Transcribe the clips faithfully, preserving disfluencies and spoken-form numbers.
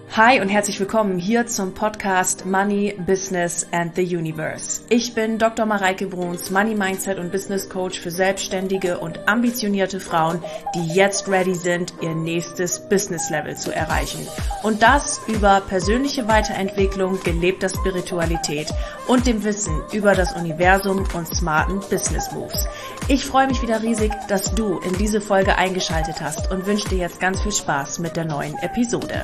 Hi und herzlich willkommen hier zum Podcast Money, Business and the Universe. Ich bin Doktor Mareike Bruns, Money Mindset und Business Coach für selbstständige und ambitionierte Frauen, die jetzt ready sind, ihr nächstes Business Level zu erreichen. Und das über persönliche Weiterentwicklung, gelebter Spiritualität und dem Wissen über das Universum und smarten Business Moves. Ich freue mich wieder riesig, dass du in diese Folge eingeschaltet hast und wünsche dir jetzt ganz viel Spaß mit der neuen Episode.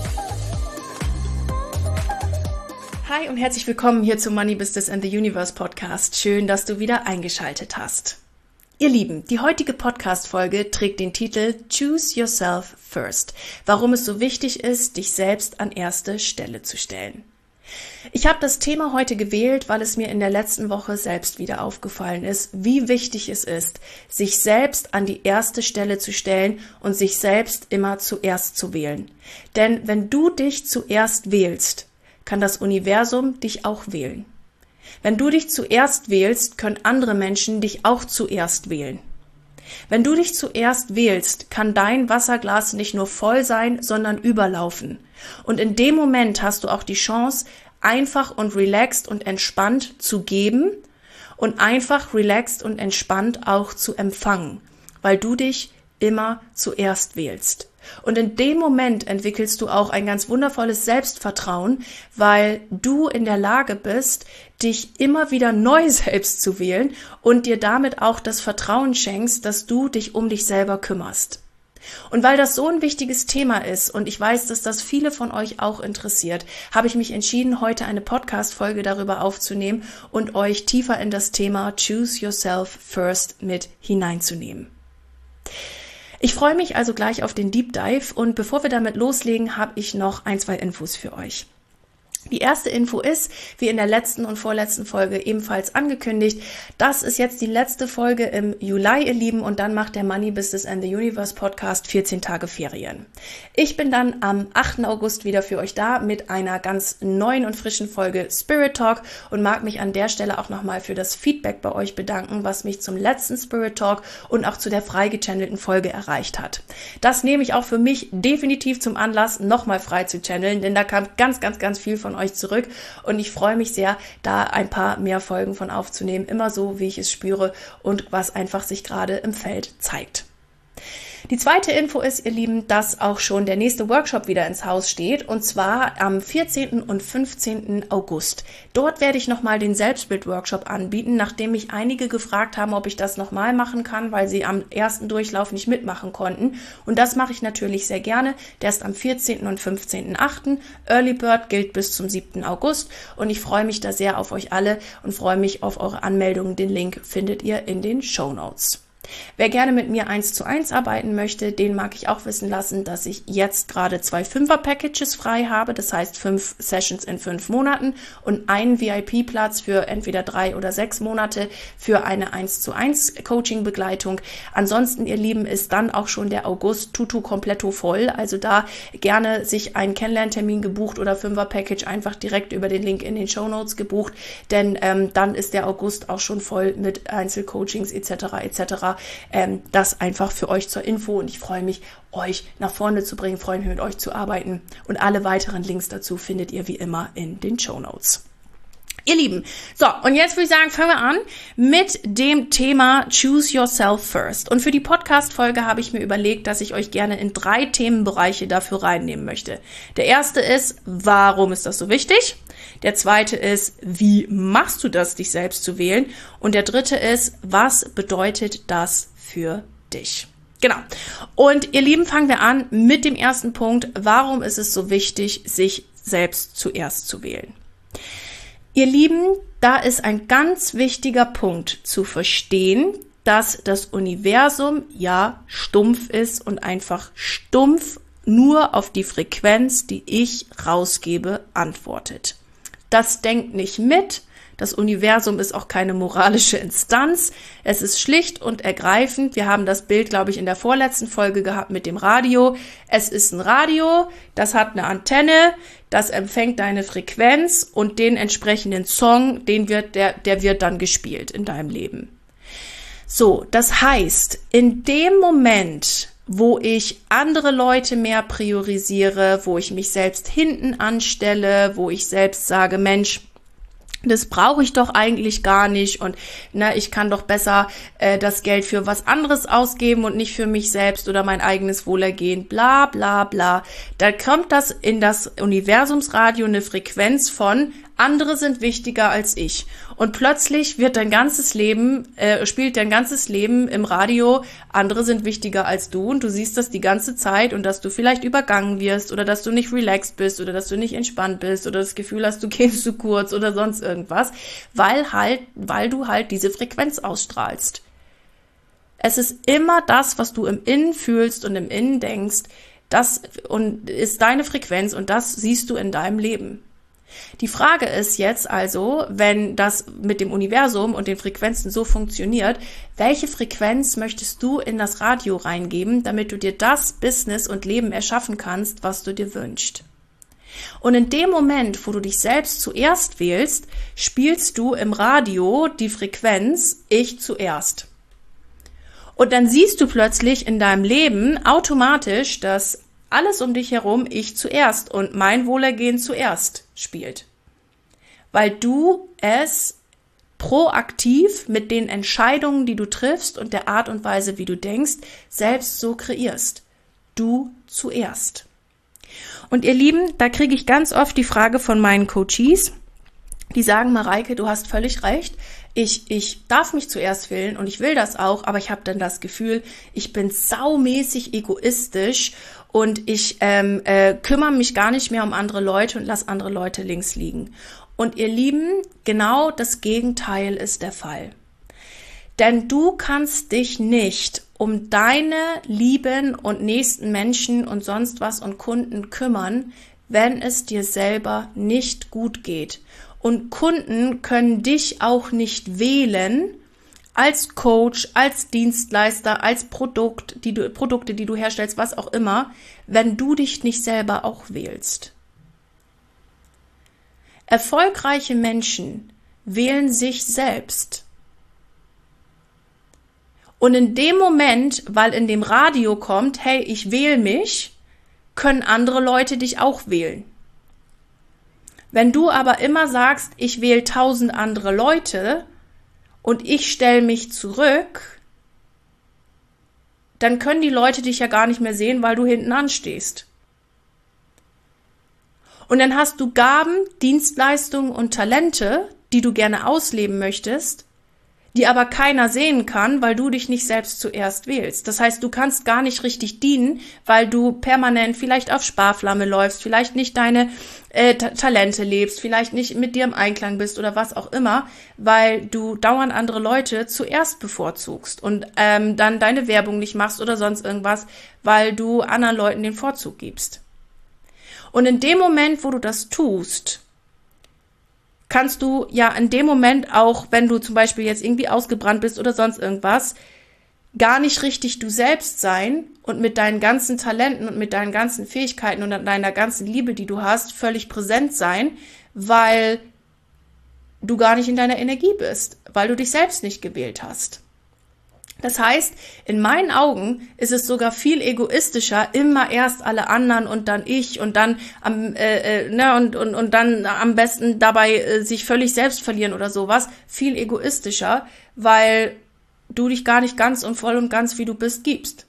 Hi und herzlich willkommen hier zum Money, Business and the Universe Podcast. Schön, dass du wieder eingeschaltet hast. Ihr Lieben, die heutige Podcast-Folge trägt den Titel Choose Yourself First. Warum es so wichtig ist, dich selbst an erste Stelle zu stellen. Ich habe das Thema heute gewählt, weil es mir in der letzten Woche selbst wieder aufgefallen ist, wie wichtig es ist, sich selbst an die erste Stelle zu stellen und sich selbst immer zuerst zu wählen. Denn wenn du dich zuerst wählst, kann das Universum dich auch wählen. Wenn du dich zuerst wählst, können andere Menschen dich auch zuerst wählen. Wenn du dich zuerst wählst, kann dein Wasserglas nicht nur voll sein, sondern überlaufen. Und in dem Moment hast du auch die Chance, einfach und relaxed und entspannt zu geben und einfach relaxed und entspannt auch zu empfangen, weil du dich immer zuerst wählst. Und in dem Moment entwickelst du auch ein ganz wundervolles Selbstvertrauen, weil du in der Lage bist, dich immer wieder neu selbst zu wählen und dir damit auch das Vertrauen schenkst, dass du dich um dich selber kümmerst. Und weil das so ein wichtiges Thema ist und ich weiß, dass das viele von euch auch interessiert, habe ich mich entschieden, heute eine Podcast-Folge darüber aufzunehmen und euch tiefer in das Thema Choose Yourself First mit hineinzunehmen. Ich freue mich also gleich auf den Deep Dive und bevor wir damit loslegen, habe ich noch ein, zwei Infos für euch. Die erste Info ist, wie in der letzten und vorletzten Folge ebenfalls angekündigt, das ist jetzt die letzte Folge im Juli, ihr Lieben, und dann macht der Money, Business and the Universe Podcast vierzehn Tage Ferien. Ich bin dann am achten August wieder für euch da mit einer ganz neuen und frischen Folge Spirit Talk und mag mich an der Stelle auch nochmal für das Feedback bei euch bedanken, was mich zum letzten Spirit Talk und auch zu der frei gechannelten Folge erreicht hat. Das nehme ich auch für mich definitiv zum Anlass, nochmal frei zu channeln, denn da kam ganz, ganz, ganz viel von euch zurück und ich freue mich sehr, da ein paar mehr Folgen von aufzunehmen, immer so, wie ich es spüre und was einfach sich gerade im Feld zeigt. Die zweite Info ist, ihr Lieben, dass auch schon der nächste Workshop wieder ins Haus steht und zwar am vierzehnten und fünfzehnten August. Dort werde ich nochmal den Selbstbild-Workshop anbieten, nachdem mich einige gefragt haben, ob ich das nochmal machen kann, weil sie am ersten Durchlauf nicht mitmachen konnten. Und das mache ich natürlich sehr gerne. Der ist am vierzehnten und fünfzehnten achten Early Bird gilt bis zum siebten August und ich freue mich da sehr auf euch alle und freue mich auf eure Anmeldungen. Den Link findet ihr in den Shownotes. Wer gerne mit mir eins zu eins arbeiten möchte, den mag ich auch wissen lassen, dass ich jetzt gerade zwei Fünfer-Packages frei habe, das heißt fünf Sessions in fünf Monaten und einen V I P-Platz für entweder drei oder sechs Monate für eine eins zu eins Coaching-Begleitung. Ansonsten, ihr Lieben, ist dann auch schon der August tutu completo voll, also da gerne sich einen Kennenlerntermin gebucht oder Fünfer-Package einfach direkt über den Link in den Shownotes gebucht, denn ähm, dann ist der August auch schon voll mit Einzelcoachings et cetera et cetera. Ähm, das einfach für euch zur Info und ich freue mich, euch nach vorne zu bringen, freue mich mit euch zu arbeiten und alle weiteren Links dazu findet ihr wie immer in den Shownotes. Ihr Lieben, so und jetzt würde ich sagen, fangen wir an mit dem Thema Choose Yourself First. Und für die Podcast-Folge habe ich mir überlegt, dass ich euch gerne in drei Themenbereiche dafür reinnehmen möchte. Der erste ist, warum ist das so wichtig? Der zweite ist, wie machst du das, dich selbst zu wählen? Und der dritte ist, was bedeutet das für dich? Genau. Und ihr Lieben, fangen wir an mit dem ersten Punkt. Warum ist es so wichtig, sich selbst zuerst zu wählen? Ihr Lieben, da ist ein ganz wichtiger Punkt zu verstehen, dass das Universum ja stumpf ist und einfach stumpf nur auf die Frequenz, die ich rausgebe, antwortet. Das denkt nicht mit. Das Universum ist auch keine moralische Instanz. Es ist schlicht und ergreifend. Wir haben das Bild, glaube ich, in der vorletzten Folge gehabt mit dem Radio. Es ist ein Radio, das hat eine Antenne, das empfängt deine Frequenz und den entsprechenden Song, den wird, der, der wird dann gespielt in deinem Leben. So, das heißt, in dem Moment, wo ich andere Leute mehr priorisiere, wo ich mich selbst hinten anstelle, wo ich selbst sage, Mensch, das brauche ich doch eigentlich gar nicht und ne, ich kann doch besser äh, das Geld für was anderes ausgeben und nicht für mich selbst oder mein eigenes Wohlergehen, bla bla bla. Da kommt das in das Universumsradio eine Frequenz von andere sind wichtiger als ich. Und plötzlich wird dein ganzes Leben, äh, spielt dein ganzes Leben im Radio, andere sind wichtiger als du und du siehst das die ganze Zeit und dass du vielleicht übergangen wirst oder dass du nicht relaxed bist oder dass du nicht entspannt bist oder das Gefühl hast, du gehst zu kurz oder sonst irgendwas, weil halt, weil du halt diese Frequenz ausstrahlst. Es ist immer das, was du im Innen fühlst und im Innen denkst, das und ist deine Frequenz und das siehst du in deinem Leben. Die Frage ist jetzt also, wenn das mit dem Universum und den Frequenzen so funktioniert, welche Frequenz möchtest du in das Radio reingeben, damit du dir das Business und Leben erschaffen kannst, was du dir wünschst? Und in dem Moment, wo du dich selbst zuerst wählst, spielst du im Radio die Frequenz Ich zuerst. Und dann siehst du plötzlich in deinem Leben automatisch, dass alles um dich herum ich zuerst und mein Wohlergehen zuerst spielt. Weil du es proaktiv mit den Entscheidungen, die du triffst und der Art und Weise, wie du denkst, selbst so kreierst. Du zuerst. Und ihr Lieben, da kriege ich ganz oft die Frage von meinen Coaches, die sagen, Mareike, du hast völlig recht, ich, ich darf mich zuerst wählen und ich will das auch, aber ich habe dann das Gefühl, ich bin saumäßig egoistisch und ich ähm, äh, kümmere mich gar nicht mehr um andere Leute und lasse andere Leute links liegen. Und ihr Lieben, genau das Gegenteil ist der Fall. Denn du kannst dich nicht um deine lieben und nächsten Menschen und sonst was und Kunden kümmern, wenn es dir selber nicht gut geht. Und Kunden können dich auch nicht wählen als Coach, als Dienstleister, als Produkt, die du, Produkte, die du herstellst, was auch immer, wenn du dich nicht selber auch wählst. Erfolgreiche Menschen wählen sich selbst. Und in dem Moment, weil in dem Radio kommt, hey, ich wähle mich, können andere Leute dich auch wählen. Wenn du aber immer sagst, ich wähle tausend andere Leute und ich stelle mich zurück, dann können die Leute dich ja gar nicht mehr sehen, weil du hinten anstehst. Und dann hast du Gaben, Dienstleistungen und Talente, die du gerne ausleben möchtest, die aber keiner sehen kann, weil du dich nicht selbst zuerst wählst. Das heißt, du kannst gar nicht richtig dienen, weil du permanent vielleicht auf Sparflamme läufst, vielleicht nicht deine äh, Ta- Talente lebst, vielleicht nicht mit dir im Einklang bist oder was auch immer, weil du dauernd andere Leute zuerst bevorzugst und ähm, dann deine Werbung nicht machst oder sonst irgendwas, weil du anderen Leuten den Vorzug gibst. Und in dem Moment, wo du das tust, kannst du ja in dem Moment auch, wenn du zum Beispiel jetzt irgendwie ausgebrannt bist oder sonst irgendwas, gar nicht richtig du selbst sein und mit deinen ganzen Talenten und mit deinen ganzen Fähigkeiten und deiner ganzen Liebe, die du hast, völlig präsent sein, weil du gar nicht in deiner Energie bist, weil du dich selbst nicht gewählt hast. Das heißt, in meinen Augen ist es sogar viel egoistischer, immer erst alle anderen und dann ich und dann am äh, äh, ne und und und dann am besten dabei äh, sich völlig selbst verlieren oder sowas, viel egoistischer, weil du dich gar nicht ganz und voll und ganz wie du bist gibst.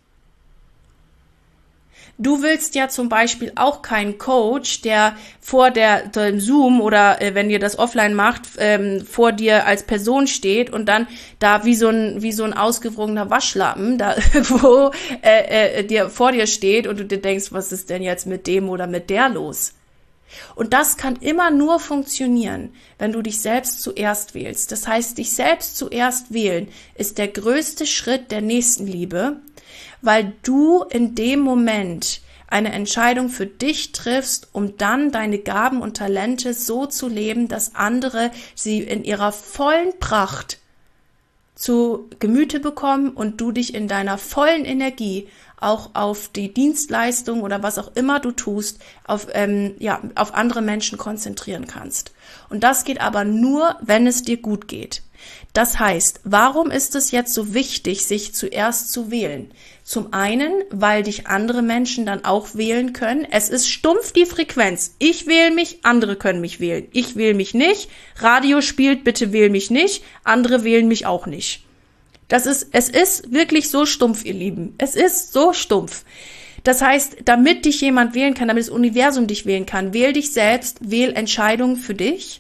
Du willst ja zum Beispiel auch keinen Coach, der vor der, dem Zoom oder äh, wenn ihr das offline macht, ähm, vor dir als Person steht und dann da wie so ein wie so ein ausgewrungener Waschlappen da irgendwo äh, äh, dir vor dir steht und du dir denkst, was ist denn jetzt mit dem oder mit der los? Und das kann immer nur funktionieren, wenn du dich selbst zuerst wählst. Das heißt, dich selbst zuerst wählen ist der größte Schritt der Nächstenliebe, weil du in dem Moment eine Entscheidung für dich triffst, um dann deine Gaben und Talente so zu leben, dass andere sie in ihrer vollen Pracht zu Gemüte bekommen und du dich in deiner vollen Energie auch auf die Dienstleistung oder was auch immer du tust, auf, ähm, ja, auf andere Menschen konzentrieren kannst. Und das geht aber nur, wenn es dir gut geht. Das heißt, warum ist es jetzt so wichtig, sich zuerst zu wählen? Zum einen, weil dich andere Menschen dann auch wählen können. Es ist stumpf die Frequenz. Ich wähle mich, andere können mich wählen. Ich wähle mich nicht. Radio spielt, bitte wähl mich nicht. Andere wählen mich auch nicht. Das ist, es ist wirklich so stumpf, ihr Lieben. Es ist so stumpf. Das heißt, damit dich jemand wählen kann, damit das Universum dich wählen kann, wähl dich selbst, wähl Entscheidungen für dich.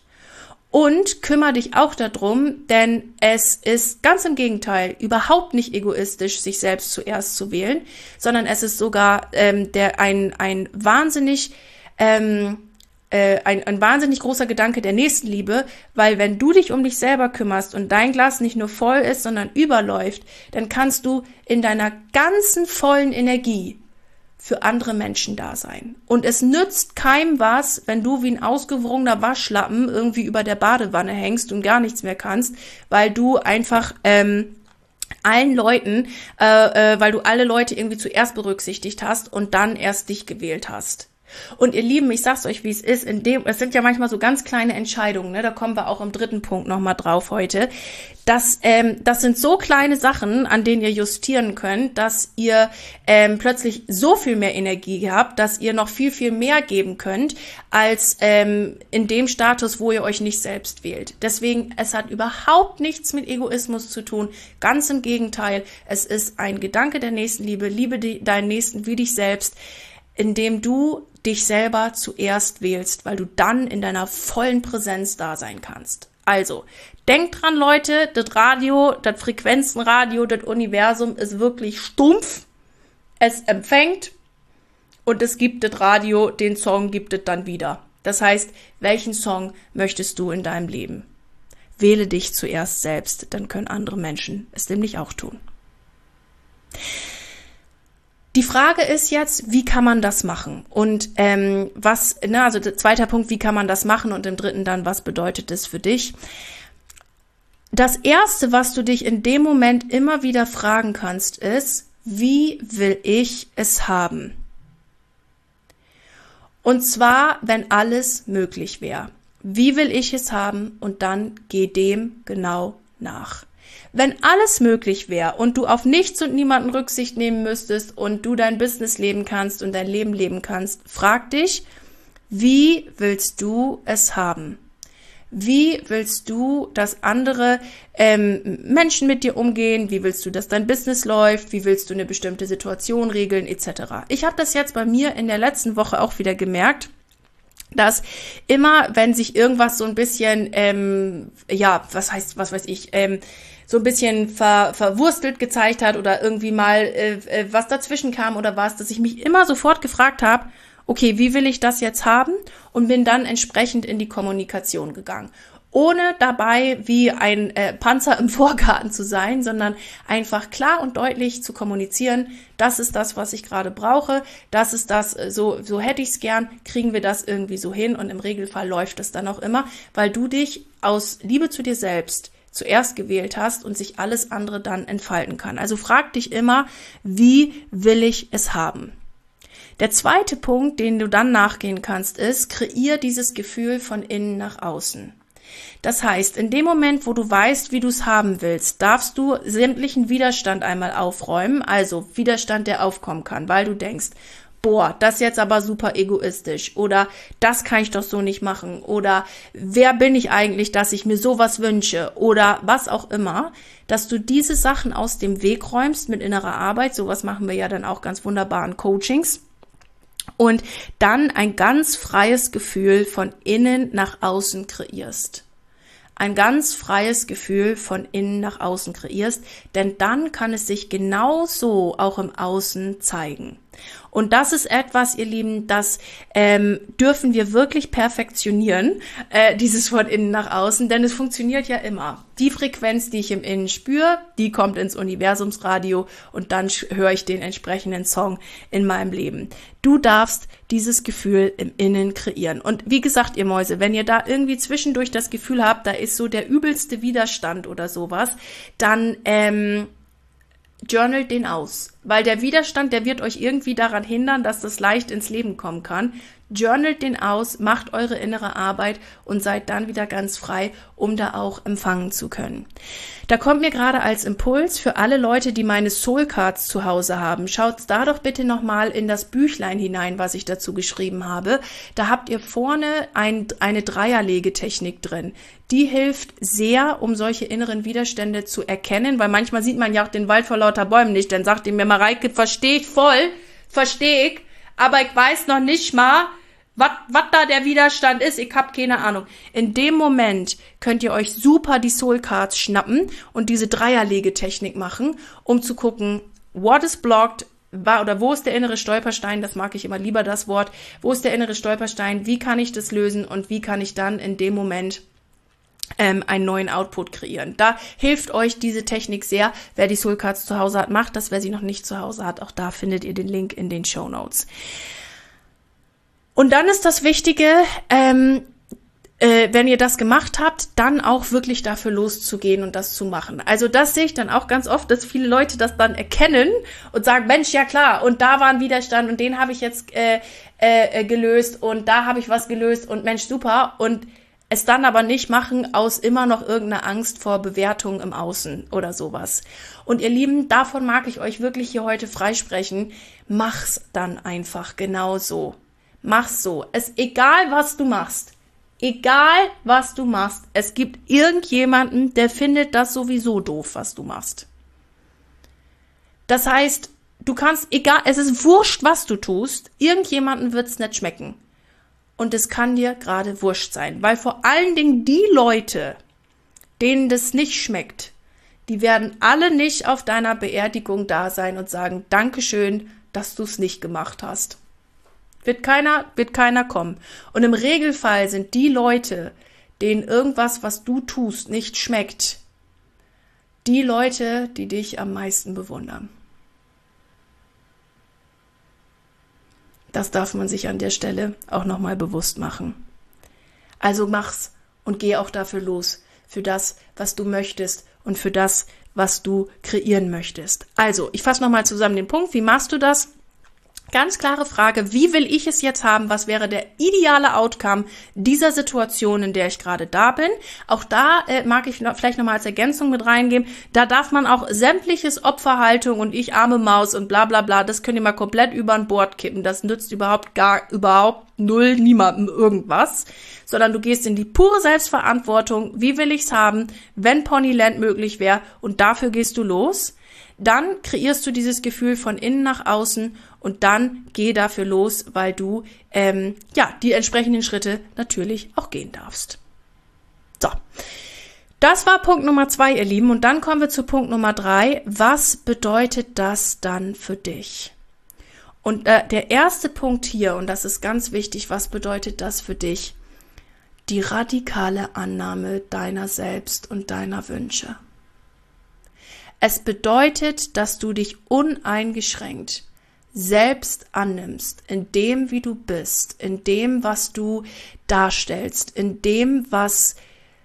Und kümmere dich auch darum, denn es ist ganz im Gegenteil überhaupt nicht egoistisch, sich selbst zuerst zu wählen, sondern es ist sogar ähm, der ein ein wahnsinnig ähm, äh, ein, ein wahnsinnig großer Gedanke der Nächstenliebe, weil wenn du dich um dich selber kümmerst und dein Glas nicht nur voll ist, sondern überläuft, dann kannst du in deiner ganzen vollen Energie für andere Menschen da sein. Und es nützt keinem was, wenn du wie ein ausgewrungener Waschlappen irgendwie über der Badewanne hängst und gar nichts mehr kannst, weil du einfach ähm, allen Leuten, äh, äh, weil du alle Leute irgendwie zuerst berücksichtigt hast und dann erst dich gewählt hast. Und ihr Lieben, ich sag's euch, wie es ist, in dem, es sind ja manchmal so ganz kleine Entscheidungen, ne? Da kommen wir auch im dritten Punkt nochmal drauf heute. Das, ähm, das sind so kleine Sachen, an denen ihr justieren könnt, dass ihr ähm, plötzlich so viel mehr Energie habt, dass ihr noch viel, viel mehr geben könnt, als ähm, in dem Status, wo ihr euch nicht selbst wählt. Deswegen, es hat überhaupt nichts mit Egoismus zu tun. Ganz im Gegenteil, es ist ein Gedanke der Nächstenliebe. Liebe die, deinen Nächsten wie dich selbst, indem du dich selber zuerst wählst, weil du dann in deiner vollen Präsenz da sein kannst. Also, denkt dran, Leute, das Radio, das Frequenzenradio, das Universum ist wirklich stumpf. Es empfängt und es gibt das Radio, den Song gibt es dann wieder. Das heißt, welchen Song möchtest du in deinem Leben? Wähle dich zuerst selbst, dann können andere Menschen es nämlich auch tun. Die Frage ist jetzt, wie kann man das machen? Und ähm, was, ne, also der zweite Punkt, wie kann man das machen? Und im dritten dann, was bedeutet es für dich? Das Erste, was du dich in dem Moment immer wieder fragen kannst, ist, wie will ich es haben? Und zwar, wenn alles möglich wäre. Wie will ich es haben? Und dann geh dem genau nach. Wenn alles möglich wäre und du auf nichts und niemanden Rücksicht nehmen müsstest und du dein Business leben kannst und dein Leben leben kannst, frag dich, wie willst du es haben? Wie willst du, dass andere ähm, Menschen mit dir umgehen? Wie willst du, dass dein Business läuft? Wie willst du eine bestimmte Situation regeln, et cetera? Ich habe das jetzt bei mir in der letzten Woche auch wieder gemerkt, dass immer, wenn sich irgendwas so ein bisschen, ähm, ja, was heißt, was weiß ich, ähm, so ein bisschen ver, verwurstelt gezeigt hat oder irgendwie mal äh, was dazwischen kam oder was, dass ich mich immer sofort gefragt habe, okay, wie will ich das jetzt haben? Und bin dann entsprechend in die Kommunikation gegangen. Ohne dabei wie ein äh, Panzer im Vorgarten zu sein, sondern einfach klar und deutlich zu kommunizieren, das ist das, was ich gerade brauche, das ist das, so so hätte ich es gern, kriegen wir das irgendwie so hin und im Regelfall läuft es dann auch immer, weil du dich aus Liebe zu dir selbst zuerst gewählt hast und sich alles andere dann entfalten kann. Also frag dich immer, wie will ich es haben? Der zweite Punkt, den du dann nachgehen kannst, ist, kreier dieses Gefühl von innen nach außen. Das heißt, in dem Moment, wo du weißt, wie du es haben willst, darfst du sämtlichen Widerstand einmal aufräumen, also Widerstand, der aufkommen kann, weil du denkst, boah, das ist jetzt aber super egoistisch oder das kann ich doch so nicht machen oder wer bin ich eigentlich, dass ich mir sowas wünsche oder was auch immer, dass du diese Sachen aus dem Weg räumst mit innerer Arbeit, sowas machen wir ja dann auch ganz wunderbar in Coachings und dann ein ganz freies Gefühl von innen nach außen kreierst. Ein ganz freies Gefühl von innen nach außen kreierst, denn dann kann es sich genauso auch im Außen zeigen. Und das ist etwas, ihr Lieben, das ähm, dürfen wir wirklich perfektionieren, äh, dieses von innen nach außen, denn es funktioniert ja immer. Die Frequenz, die ich im Innen spüre, die kommt ins Universumsradio und dann höre ich den entsprechenden Song in meinem Leben. Du darfst dieses Gefühl im Innen kreieren. Und wie gesagt, ihr Mäuse, wenn ihr da irgendwie zwischendurch das Gefühl habt, da ist so der übelste Widerstand oder sowas, dann ähm, journalt den aus, weil der Widerstand, der wird euch irgendwie daran hindern, dass das leicht ins Leben kommen kann. Journalt den aus, macht eure innere Arbeit und seid dann wieder ganz frei, um da auch empfangen zu können. Da kommt mir gerade als Impuls für alle Leute, die meine Soul Cards zu Hause haben, schaut da doch bitte nochmal in das Büchlein hinein, was ich dazu geschrieben habe. Da habt ihr vorne ein, eine Dreierlegetechnik drin. Die hilft sehr, um solche inneren Widerstände zu erkennen, weil manchmal sieht man ja auch den Wald vor lauter Bäumen nicht. Dann sagt ihr mir, Mareike, verstehe ich voll, verstehe ich, aber ich weiß noch nicht mal, was da der Widerstand ist, ich habe keine Ahnung. In dem Moment könnt ihr euch super die Soul Cards schnappen und diese Dreierlegetechnik machen, um zu gucken, what is blocked, oder wo ist der innere Stolperstein, das mag ich immer lieber das Wort, wo ist der innere Stolperstein, wie kann ich das lösen und wie kann ich dann in dem Moment ähm, einen neuen Output kreieren. Da hilft euch diese Technik sehr. Wer die Soul Cards zu Hause hat, macht das. Wer sie noch nicht zu Hause hat, auch da findet ihr den Link in den Shownotes. Und dann ist das Wichtige, ähm, äh, wenn ihr das gemacht habt, dann auch wirklich dafür loszugehen und das zu machen. Also das sehe ich dann auch ganz oft, dass viele Leute das dann erkennen und sagen, Mensch, ja klar, und da war ein Widerstand und den habe ich jetzt äh, äh, gelöst und da habe ich was gelöst und Mensch, super. Und es dann aber nicht machen aus immer noch irgendeiner Angst vor Bewertung im Außen oder sowas. Und ihr Lieben, davon mag ich euch wirklich hier heute freisprechen. Mach's dann einfach genauso. Mach's so. Es egal, was du machst. Egal, was du machst. Es gibt irgendjemanden, der findet das sowieso doof, was du machst. Das heißt, du kannst, egal, es ist wurscht, was du tust. Irgendjemanden wird's nicht schmecken. Und es kann dir gerade wurscht sein. Weil vor allen Dingen die Leute, denen das nicht schmeckt, die werden alle nicht auf deiner Beerdigung da sein und sagen, Dankeschön, dass du es nicht gemacht hast. Wird keiner, wird keiner kommen. Und im Regelfall sind die Leute, denen irgendwas, was du tust, nicht schmeckt, die Leute, die dich am meisten bewundern. Das darf man sich an der Stelle auch nochmal bewusst machen. Also mach's und geh auch dafür los, für das, was du möchtest und für das, was du kreieren möchtest. Also, ich fasse nochmal zusammen den Punkt. Wie machst du das? Ganz klare Frage, wie will ich es jetzt haben? Was wäre der ideale Outcome dieser Situation, in der ich gerade da bin? Auch da äh, mag ich noch, vielleicht nochmal als Ergänzung mit reingeben. Da darf man auch sämtliches Opferhaltung und ich arme Maus und bla bla bla, das könnt ihr mal komplett über ein Bord kippen. Das nützt überhaupt gar, überhaupt null niemandem irgendwas. Sondern du gehst in die pure Selbstverantwortung. Wie will ich's haben, wenn Ponyland möglich wäre? Und dafür gehst du los. Dann kreierst du dieses Gefühl von innen nach außen und dann geh dafür los, weil du ähm, ja die entsprechenden Schritte natürlich auch gehen darfst. So, das war Punkt Nummer zwei, ihr Lieben. Und dann kommen wir zu Punkt Nummer drei. Was bedeutet das dann für dich? Und äh, der erste Punkt hier, und das ist ganz wichtig, was bedeutet das für dich? Die radikale Annahme deiner selbst und deiner Wünsche. Es bedeutet, dass du dich uneingeschränkt selbst annimmst, in dem, wie du bist, in dem, was du darstellst, in dem, was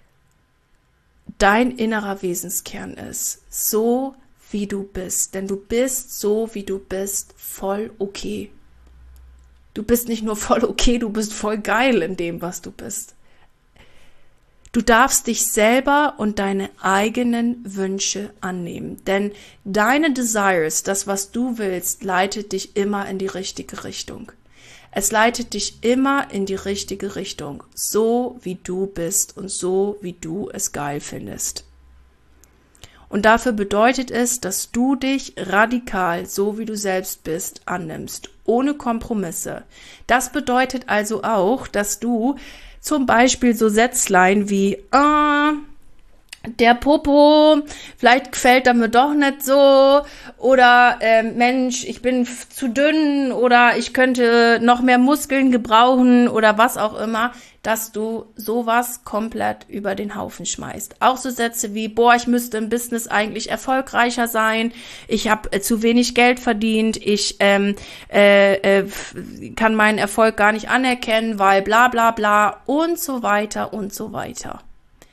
dein innerer Wesenskern ist, so wie du bist. Denn du bist so, wie du bist, voll okay. Du bist nicht nur voll okay, du bist voll geil in dem, was du bist. Du darfst dich selber und deine eigenen Wünsche annehmen, denn deine Desires, das, was du willst, leitet dich immer in die richtige Richtung. Es leitet dich immer in die richtige Richtung, so wie du bist und so wie du es geil findest. Und dafür bedeutet es, dass du dich radikal, so wie du selbst bist, annimmst, ohne Kompromisse. Das bedeutet also auch, dass du zum Beispiel so Sätzlein wie, ah, der Popo, vielleicht gefällt er mir doch nicht so, oder äh, Mensch, ich bin f- zu dünn, oder ich könnte noch mehr Muskeln gebrauchen, oder was auch immer, dass du sowas komplett über den Haufen schmeißt. Auch so Sätze wie, boah, ich müsste im Business eigentlich erfolgreicher sein, ich habe äh, zu wenig Geld verdient, ich ähm, äh, äh, kann meinen Erfolg gar nicht anerkennen, weil bla bla bla und so weiter und so weiter.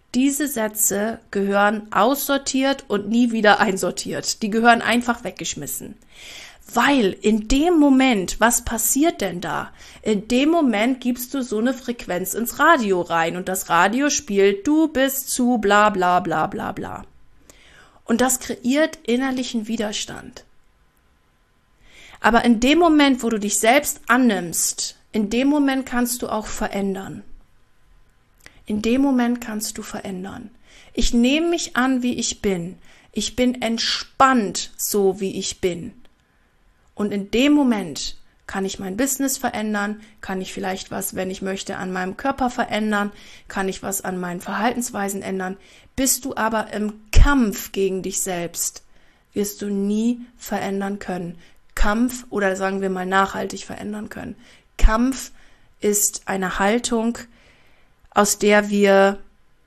Diese Sätze gehören aussortiert und nie wieder einsortiert. Die gehören einfach weggeschmissen. Weil in dem Moment, was passiert denn da? In dem Moment gibst du so eine Frequenz ins Radio rein und das Radio spielt, du bist zu bla bla bla bla bla. Und das kreiert innerlichen Widerstand. Aber in dem Moment, wo du dich selbst annimmst, in dem Moment kannst du auch verändern. In dem Moment kannst du verändern. Ich nehme mich an, wie ich bin. Ich bin entspannt, so wie ich bin. Und in dem Moment kann ich mein Business verändern, kann ich vielleicht was, wenn ich möchte, an meinem Körper verändern, kann ich was an meinen Verhaltensweisen ändern. Bist du aber im Kampf gegen dich selbst, wirst du nie verändern können. Kampf oder sagen wir mal nachhaltig verändern können. Kampf ist eine Haltung, aus der wir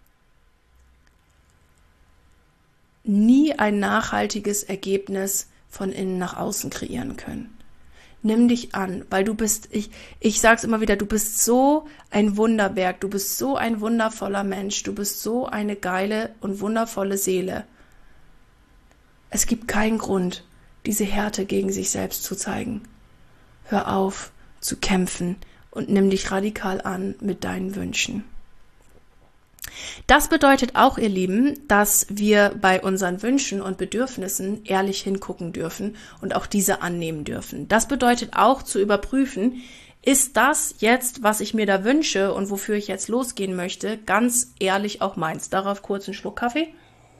nie ein nachhaltiges Ergebnis von innen nach außen kreieren können. Nimm dich an, weil du bist, ich, ich sag's immer wieder, du bist so ein Wunderwerk, du bist so ein wundervoller Mensch, du bist so eine geile und wundervolle Seele. Es gibt keinen Grund, diese Härte gegen sich selbst zu zeigen. Hör auf zu kämpfen und nimm dich radikal an mit deinen Wünschen. Das bedeutet auch, ihr Lieben, dass wir bei unseren Wünschen und Bedürfnissen ehrlich hingucken dürfen und auch diese annehmen dürfen. Das bedeutet auch zu überprüfen, ist das jetzt, was ich mir da wünsche und wofür ich jetzt losgehen möchte, ganz ehrlich auch meins. Darauf kurz einen Schluck Kaffee.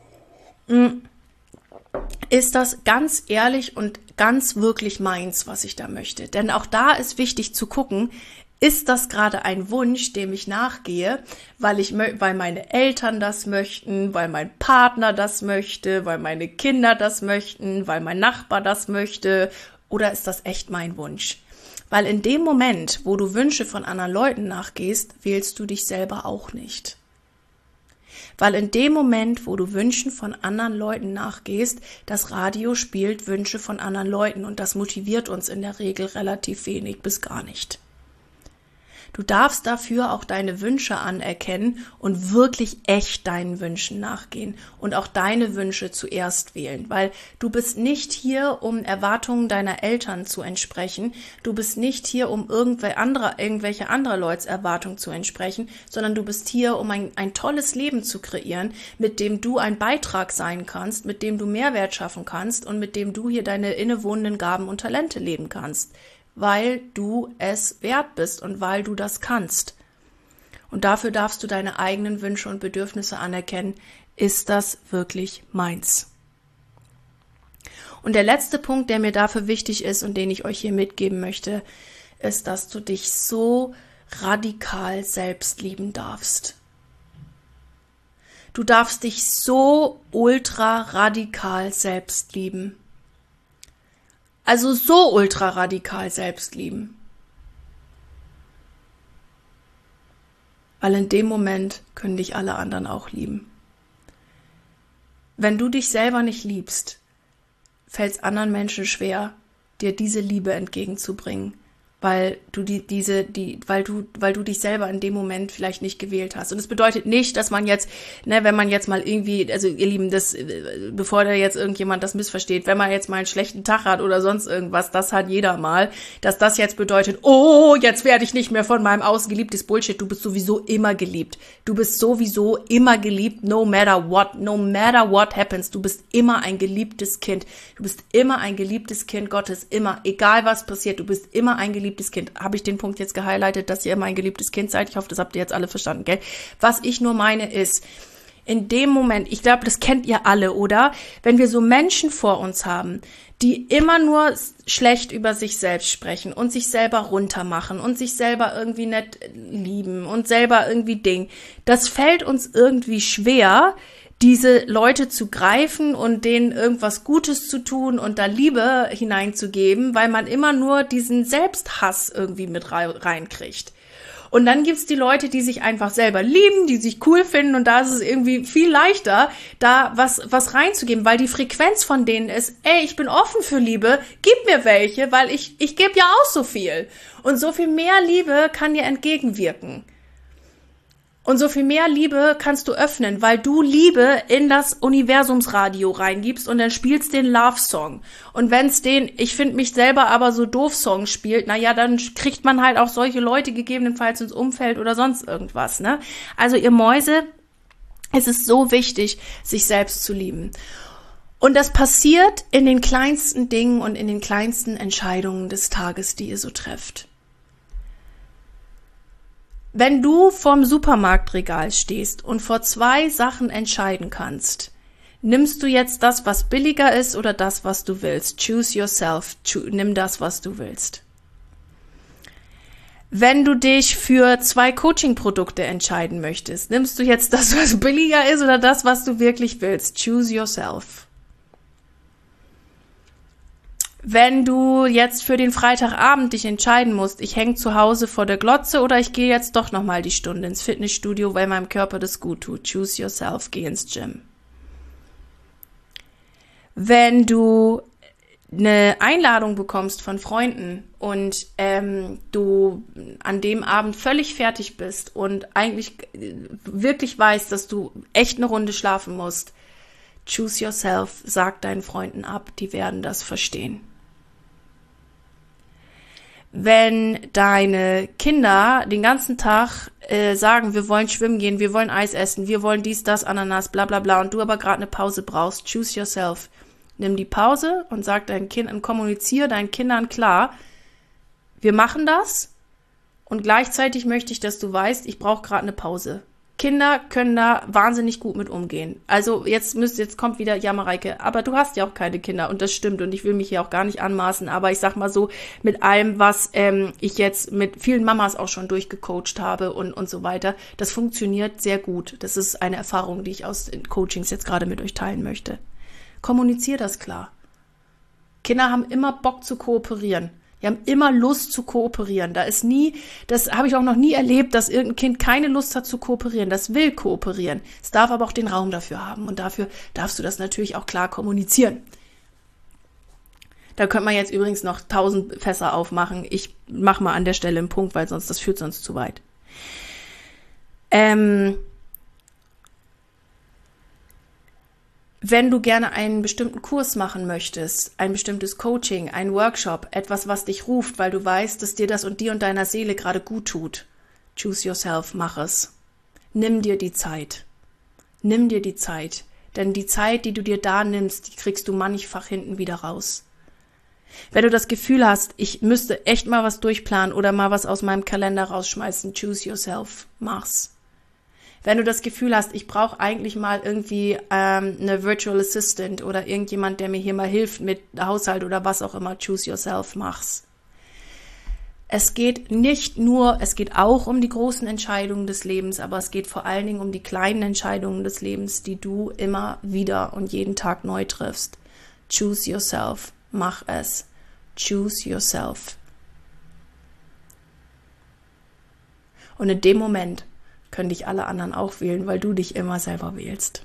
Ist das ganz ehrlich und ganz wirklich meins, was ich da möchte? Denn auch da ist wichtig zu gucken, ist das gerade ein Wunsch, dem ich nachgehe, weil ich, weil meine Eltern das möchten, weil mein Partner das möchte, weil meine Kinder das möchten, weil mein Nachbar das möchte, oder ist das echt mein Wunsch? Weil in dem Moment, wo du Wünsche von anderen Leuten nachgehst, wählst du dich selber auch nicht. Weil in dem Moment, wo du Wünschen von anderen Leuten nachgehst, das Radio spielt Wünsche von anderen Leuten und das motiviert uns in der Regel relativ wenig bis gar nicht. Du darfst dafür auch deine Wünsche anerkennen und wirklich echt deinen Wünschen nachgehen und auch deine Wünsche zuerst wählen, weil du bist nicht hier, um Erwartungen deiner Eltern zu entsprechen, du bist nicht hier, um irgendwelche andere, irgendwelche andere Leute Erwartungen zu entsprechen, sondern du bist hier, um ein, ein tolles Leben zu kreieren, mit dem du ein Beitrag sein kannst, mit dem du Mehrwert schaffen kannst und mit dem du hier deine innewohnenden Gaben und Talente leben kannst. Weil du es wert bist und weil du das kannst. Und dafür darfst du deine eigenen Wünsche und Bedürfnisse anerkennen. Ist das wirklich meins? Und der letzte Punkt, der mir dafür wichtig ist und den ich euch hier mitgeben möchte, ist, dass du dich so radikal selbst lieben darfst. Du darfst dich so ultra radikal selbst lieben. Also so ultra radikal selbst lieben. Weil in dem Moment können dich alle anderen auch lieben. Wenn du dich selber nicht liebst, fällt es anderen Menschen schwer, dir diese Liebe entgegenzubringen, weil du die, diese, die, weil du, weil du dich selber in dem Moment vielleicht nicht gewählt hast. Und es bedeutet nicht, dass man jetzt, ne, wenn man jetzt mal irgendwie, also ihr Lieben, das, bevor da jetzt irgendjemand das missversteht, wenn man jetzt mal einen schlechten Tag hat oder sonst irgendwas, das hat jeder mal, dass das jetzt bedeutet, oh, jetzt werde ich nicht mehr von meinem Außen geliebt, ist Bullshit, du bist sowieso immer geliebt. Du bist sowieso immer geliebt, no matter what, no matter what happens, du bist immer ein geliebtes Kind. Du bist immer ein geliebtes Kind Gottes, immer, egal was passiert, du bist immer ein geliebtes Kind. Habe ich den Punkt jetzt gehighlightet, dass ihr immer ein geliebtes Kind seid? Ich hoffe, das habt ihr jetzt alle verstanden, gell? Was ich nur meine ist, in dem Moment, ich glaube, das kennt ihr alle, oder? Wenn wir so Menschen vor uns haben, die immer nur schlecht über sich selbst sprechen und sich selber runtermachen und sich selber irgendwie nicht lieben und selber irgendwie Ding, das fällt uns irgendwie schwer, diese Leute zu greifen und denen irgendwas Gutes zu tun und da Liebe hineinzugeben, weil man immer nur diesen Selbsthass irgendwie mit reinkriegt. Und dann gibt's die Leute, die sich einfach selber lieben, die sich cool finden und da ist es irgendwie viel leichter, da was was reinzugeben, weil die Frequenz von denen ist, ey, ich bin offen für Liebe, gib mir welche, weil ich ich gebe ja auch so viel. Und so viel mehr Liebe kann dir entgegenwirken. Und so viel mehr Liebe kannst du öffnen, weil du Liebe in das Universumsradio reingibst und dann spielst den Love-Song. Und wenn es den, ich finde mich selber aber so doof Song spielt, naja, dann kriegt man halt auch solche Leute gegebenenfalls ins Umfeld oder sonst irgendwas, ne? Also ihr Mäuse, es ist so wichtig, sich selbst zu lieben. Und das passiert in den kleinsten Dingen und in den kleinsten Entscheidungen des Tages, die ihr so trefft. Wenn du vorm Supermarktregal stehst und vor zwei Sachen entscheiden kannst, nimmst du jetzt das, was billiger ist oder das, was du willst? Choose yourself. Nimm das, was du willst. Wenn du dich für zwei Coaching-Produkte entscheiden möchtest, nimmst du jetzt das, was billiger ist oder das, was du wirklich willst? Choose yourself. Wenn du jetzt für den Freitagabend dich entscheiden musst, ich hänge zu Hause vor der Glotze oder ich gehe jetzt doch nochmal die Stunde ins Fitnessstudio, weil meinem Körper das gut tut. Choose yourself, geh ins Gym. Wenn du eine Einladung bekommst von Freunden und ähm, du an dem Abend völlig fertig bist und eigentlich wirklich weißt, dass du echt eine Runde schlafen musst, choose yourself, sag deinen Freunden ab, die werden das verstehen. Wenn deine Kinder den ganzen Tag äh, sagen, wir wollen schwimmen gehen, wir wollen Eis essen, wir wollen dies, das, Ananas, bla bla bla und du aber gerade eine Pause brauchst, choose yourself. Nimm die Pause und sag deinen Kindern und kommuniziere deinen Kindern klar, wir machen das und gleichzeitig möchte ich, dass du weißt, ich brauche gerade eine Pause. Kinder können da wahnsinnig gut mit umgehen. Also jetzt müsst, jetzt kommt wieder, ja Mareike, aber du hast ja auch keine Kinder und das stimmt und ich will mich hier auch gar nicht anmaßen, aber ich sag mal so, mit allem, was ähm, ich jetzt mit vielen Mamas auch schon durchgecoacht habe und, und so weiter, das funktioniert sehr gut. Das ist eine Erfahrung, die ich aus den Coachings jetzt gerade mit euch teilen möchte. Kommunizier das klar. Kinder haben immer Bock zu kooperieren. Die haben immer Lust zu kooperieren. Da ist nie, das habe ich auch noch nie erlebt, dass irgendein Kind keine Lust hat zu kooperieren. Das will kooperieren. Es darf aber auch den Raum dafür haben. Und dafür darfst du das natürlich auch klar kommunizieren. Da könnte man jetzt übrigens noch tausend Fässer aufmachen. Ich mache mal an der Stelle einen Punkt, weil sonst das führt sonst zu weit. Ähm... Wenn du gerne einen bestimmten Kurs machen möchtest, ein bestimmtes Coaching, ein Workshop, etwas, was dich ruft, weil du weißt, dass dir das und dir und deiner Seele gerade gut tut, choose yourself, mach es. Nimm dir die Zeit. Nimm dir die Zeit. Denn die Zeit, die du dir da nimmst, die kriegst du mannigfach hinten wieder raus. Wenn du das Gefühl hast, ich müsste echt mal was durchplanen oder mal was aus meinem Kalender rausschmeißen, choose yourself, mach's. Wenn du das Gefühl hast, ich brauche eigentlich mal irgendwie ähm, eine Virtual Assistant oder irgendjemand, der mir hier mal hilft mit Haushalt oder was auch immer, choose yourself, mach's. Es geht nicht nur, es geht auch um die großen Entscheidungen des Lebens, aber es geht vor allen Dingen um die kleinen Entscheidungen des Lebens, die du immer wieder und jeden Tag neu triffst. Choose yourself, mach es. Choose yourself. Und in dem Moment können dich alle anderen auch wählen, weil du dich immer selber wählst.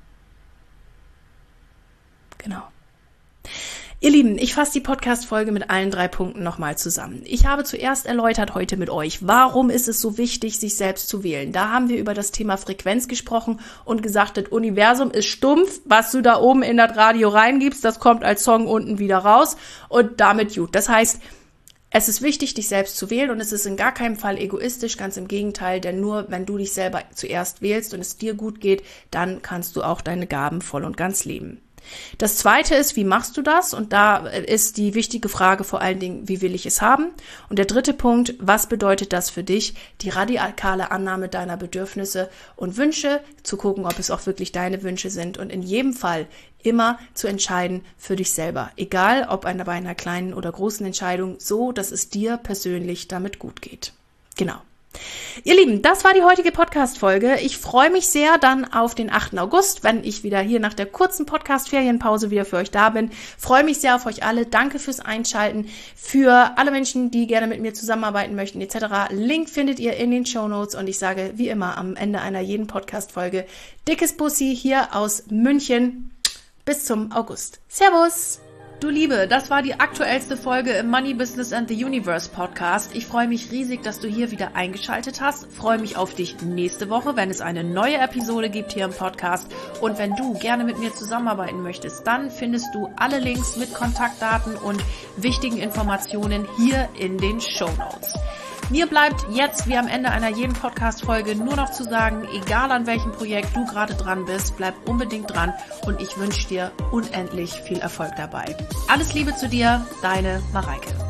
Genau. Ihr Lieben, ich fasse die Podcast-Folge mit allen drei Punkten nochmal zusammen. Ich habe zuerst erläutert heute mit euch, warum ist es so wichtig, sich selbst zu wählen. Da haben wir über das Thema Frequenz gesprochen und gesagt, das Universum ist stumpf, was du da oben in das Radio reingibst, das kommt als Song unten wieder raus und damit gut. Das heißt, es ist wichtig, dich selbst zu wählen und es ist in gar keinem Fall egoistisch, ganz im Gegenteil, denn nur wenn du dich selber zuerst wählst und es dir gut geht, dann kannst du auch deine Gaben voll und ganz leben. Das zweite ist, wie machst du das? Und da ist die wichtige Frage vor allen Dingen, wie will ich es haben? Und der dritte Punkt, was bedeutet das für dich? Die radikale Annahme deiner Bedürfnisse und Wünsche, zu gucken, ob es auch wirklich deine Wünsche sind und in jedem Fall immer zu entscheiden für dich selber. Egal, ob eine, bei einer kleinen oder großen Entscheidung, so, dass es dir persönlich damit gut geht. Genau. Ihr Lieben, das war die heutige Podcast-Folge. Ich freue mich sehr dann auf den achten August, wenn ich wieder hier nach der kurzen Podcast-Ferienpause wieder für euch da bin. Freue mich sehr auf euch alle. Danke fürs Einschalten. Für alle Menschen, die gerne mit mir zusammenarbeiten möchten et cetera. Link findet ihr in den Shownotes und ich sage wie immer am Ende einer jeden Podcast-Folge dickes Bussi hier aus München. Bis zum August. Servus! Du Liebe, das war die aktuellste Folge im Money Business and the Universe Podcast. Ich freue mich riesig, dass du hier wieder eingeschaltet hast. Freue mich auf dich nächste Woche, wenn es eine neue Episode gibt hier im Podcast. Und wenn du gerne mit mir zusammenarbeiten möchtest, dann findest du alle Links mit Kontaktdaten und wichtigen Informationen hier in den Shownotes. Mir bleibt jetzt, wie am Ende einer jeden Podcast-Folge, nur noch zu sagen, egal an welchem Projekt du gerade dran bist, bleib unbedingt dran und ich wünsche dir unendlich viel Erfolg dabei. Alles Liebe zu dir, deine Mareike.